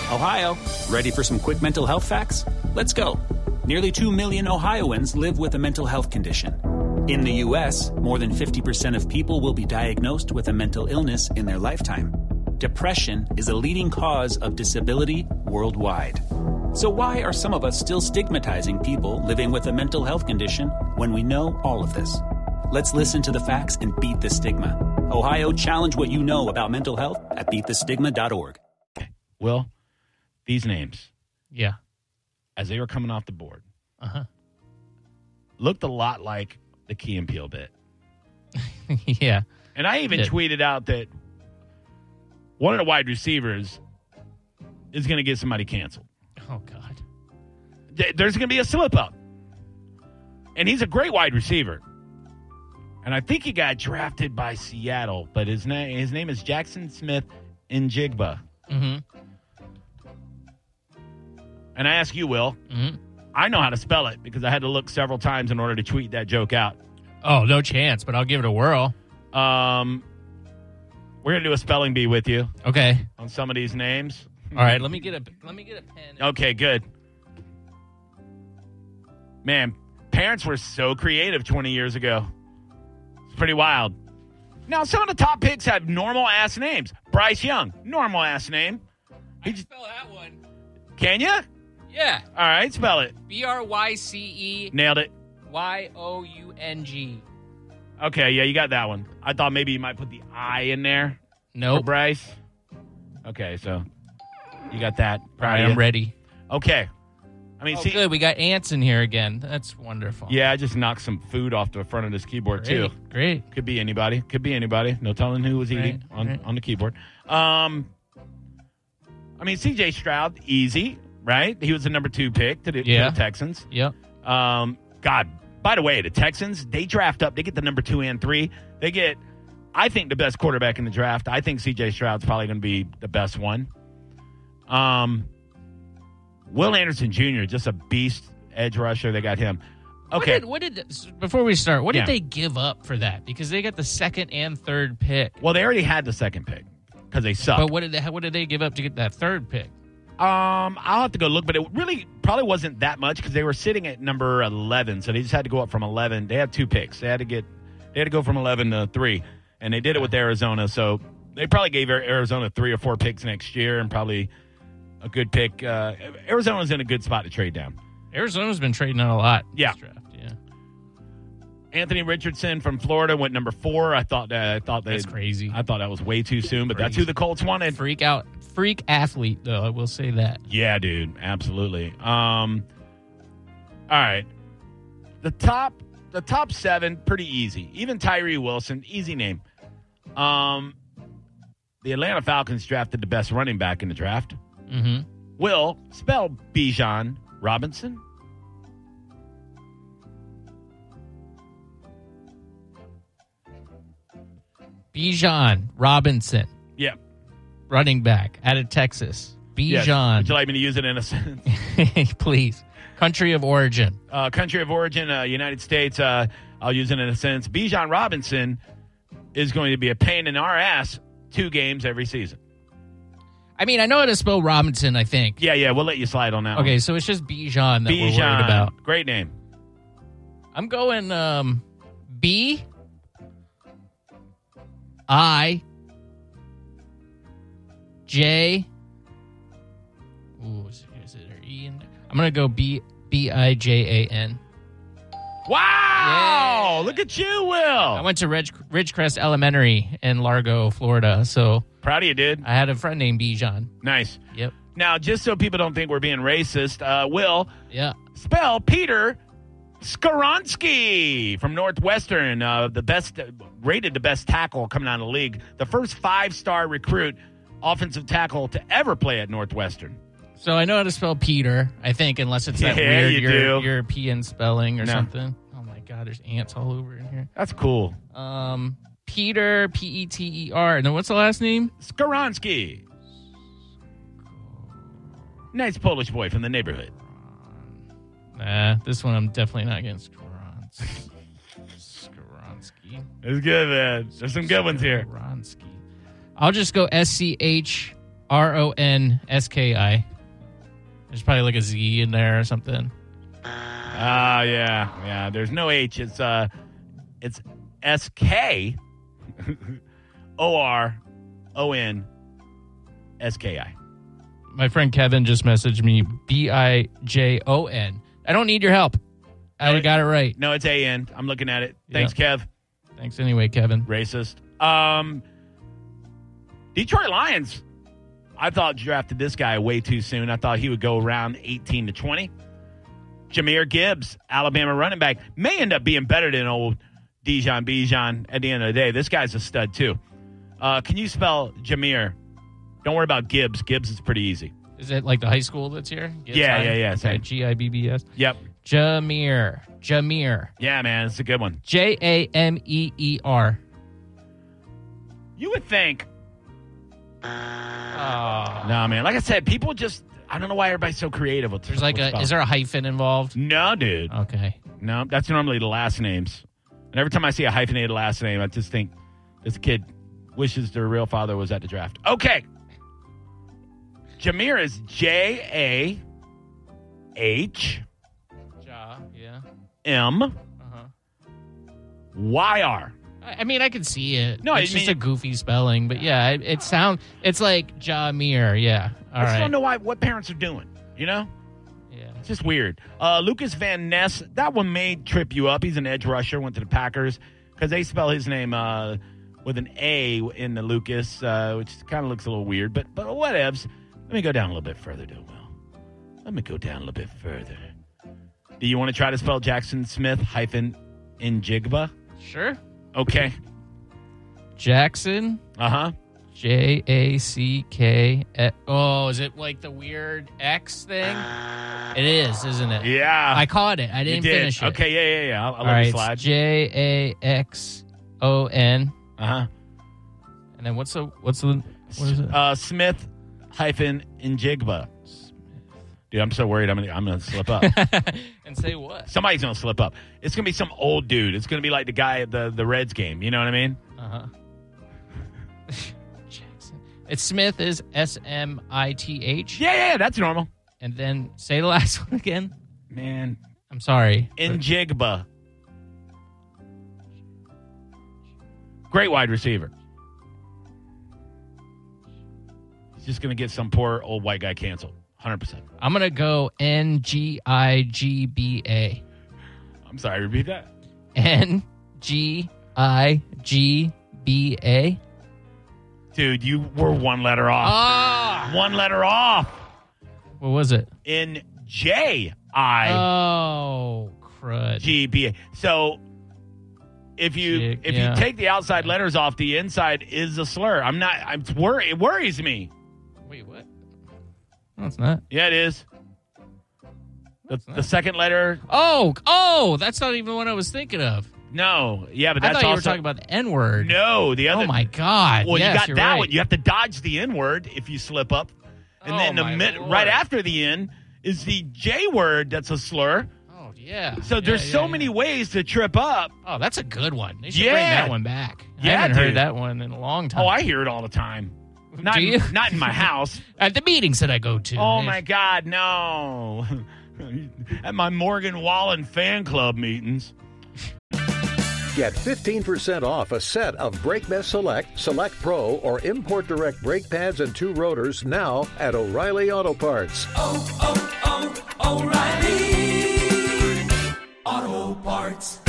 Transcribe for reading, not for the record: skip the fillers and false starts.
Ohio, ready for some quick mental health facts? Let's go. Nearly 2 million Ohioans live with a mental health condition. In the U.S., more than 50% of people will be diagnosed with a mental illness in their lifetime. Depression is a leading cause of disability worldwide. So why are some of us still stigmatizing people living with a mental health condition when we know all of this? Let's listen to the facts and beat the stigma. Ohio, challenge what you know about mental health at beatthestigma.org. Will, these names. Yeah. As they were coming off the board. Looked a lot like the Key and Peele bit. Yeah. And I even tweeted out that one of the wide receivers is going to get somebody canceled. Oh, God. There's going to be a slip-up. And he's a great wide receiver. And I think he got drafted by Seattle, but his name is Jackson Smith Njigba. Mm-hmm. And I ask you, Will, I know how to spell it because I had to look several times in order to tweet that joke out. Oh, no chance, but I'll give it a whirl. We're going to do a spelling bee with you. Okay. On some of these names. All right, let me get a pen. Okay, good. Man, parents were so creative 20 years ago. It's pretty wild. Now, some of the top picks have normal-ass names. Bryce Young, normal-ass name. I can spell that one. Can you? Yeah. All right, spell it. BRYCE. Nailed it. YOUNG. Okay, yeah, you got that one. I thought maybe you might put the I in there. Nope. For Bryce. Okay, so you got that. All right, I'm ready. Okay. I mean, see, good. We got ants in here again. That's wonderful. Yeah, I just knocked some food off the front of this keyboard, too. Great. Could be anybody. No telling who was eating on the keyboard. I mean, C.J. Stroud, easy, right? He was the number 2 pick to the Texans. Yep. God, by the way, the Texans, they draft up. They get the number 2 and 3. They get, I think, the best quarterback in the draft. I think C.J. Stroud's probably going to be the best one. Will Anderson Jr., just a beast edge rusher. They got him. Okay. Before we start, what did they give up for that? Because they got the 2nd and 3rd pick. Well, they already had the 2nd pick because they suck. But what did they give up to get that 3rd pick? I'll have to go look, but it really probably wasn't that much because they were sitting at number 11, so they just had to go up from 11. They had 2 picks. They had to go from 11 to 3, and they did it with Arizona. So they probably gave Arizona 3 or 4 picks next year, and probably a good pick. Arizona's in a good spot to trade down. Arizona's been trading out a lot. Yeah. This draft. Yeah. Anthony Richardson from Florida went number 4. I thought that's crazy. I thought that was way too soon, but that's who the Colts wanted. Freak athlete, though. I will say that. Yeah, dude, absolutely. All right, the top 7 pretty easy. Even Tyree Wilson, easy name. The Atlanta Falcons drafted the best running back in the draft. Mm-hmm. Will, spell Bijan Robinson. Bijan Robinson. Yep. Running back out of Texas. Bijan. Yes. Would you like me to use it in a sentence? Please. Country of origin. Country of origin, United States. I'll use it in a sentence. Bijan Robinson is going to be a pain in our ass 2 games every season. I mean, I know how to spell Robinson, I think. Yeah, we'll let you slide on that one. Okay, so it's just Bijan that we're worried about. Great name. I'm going B I J. Ooh, is there E in there? I'm going to go Bijan. Wow! Yeah. Look at you, Will. I went to Ridgecrest Elementary in Largo, Florida, so proud of you, dude. I had a friend named Bijan. Nice. Yep. Now, just so people don't think we're being racist, Will, spell Peter Skoronski from Northwestern, rated the best tackle coming out of the league, the first 5-star recruit offensive tackle to ever play at Northwestern. So I know how to spell Peter, I think, unless it's that weird European spelling or something. Oh, my God, there's ants all over in here. That's cool. Peter, Peter. And then what's the last name? Skoronski. Nice Polish boy from the neighborhood. Nah, this one I'm definitely not getting Skoronski. It's good, man. There's some good ones here. Skoronski. I'll just go Schronski. Ronski. There's probably like a Z in there or something. Yeah. There's no H. It's SKORONSKI. My friend Kevin just messaged me BIJON. I don't need your help. I got it right. No, it's AN. I'm looking at it. Thanks, Kev. Thanks anyway, Kevin. Racist. Detroit Lions. I thought drafted this guy way too soon. I thought he would go around 18 to 20. Jahmyr Gibbs, Alabama running back, may end up being better than old Dijon Bijan at the end of the day. This guy's a stud, too. Can you spell Jahmyr? Don't worry about Gibbs. Gibbs is pretty easy. Is it like the high school that's here? Gibbs yeah. Okay, Gibbs. Yep. Jahmyr. Yeah, man, it's a good one. Jameer. You would think. No, man. Like I said, people just, I don't know why everybody's so creative. Is there a hyphen involved? No, dude. Okay. No, that's normally the last names. And every time I see a hyphenated last name, I just think this kid wishes their real father was at the draft. Okay. Jahmyr is Jahmyr. I mean, I can see it. No, it's just a goofy spelling, but yeah, it's like Jahmyr. Yeah, I just don't know what parents are doing. You know? Yeah, it's just weird. Lucas Van Ness, that one may trip you up. He's an edge rusher. Went to the Packers because they spell his name with an A in the Lucas, which kind of looks a little weird. But whatevs. Let me go down a little bit further, Let me go down a little bit further. Do you want to try to spell Jackson Smith -Njigba? Sure. Okay. Jackson. JACK. Oh, is it like the weird X thing? It is, isn't it? Yeah. I caught it. I didn't finish it. Okay, yeah. I'll let it slide. JAXON. And then what is it? Smith-Njigba. Dude, I'm so worried I'm gonna slip up. And say what? Somebody's gonna slip up. It's gonna be some old dude. It's gonna be like the guy at the Reds game. You know what I mean? Jackson. It's Smith is SMITH. Yeah, that's normal. And then say the last one again. Man, I'm sorry. Njigba. Great wide receiver. He's just gonna get some poor old white guy canceled. 100%. I'm going to go NGIGBA. I'm sorry, repeat that. NGIGBA. Dude, you were one letter off. One letter off. What was it? NJI. Oh, crud. GBA. So if you take the outside letters off, the inside is a slur. It worries me. Wait, what? No, it's not. Yeah, it is. The second letter. Oh, that's not even the one I was thinking of. No, yeah, but that's I thought you were talking about the N-word. No, the other. Oh my God! Well, yes, you got that one. You have to dodge the N-word if you slip up, and then right after the N is the J word. That's a slur. Oh yeah. So there's so many ways to trip up. Oh, that's a good one. They should bring that one back. I haven't heard that one in a long time. Oh, I hear it all the time. Not in my house. At the meetings that I go to. Oh, my God, no. At my Morgan Wallen fan club meetings. Get 15% off a set of BrakeMess Select, Select Pro, or Import Direct brake pads and 2 rotors now at O'Reilly Auto Parts. O'Reilly Auto Parts.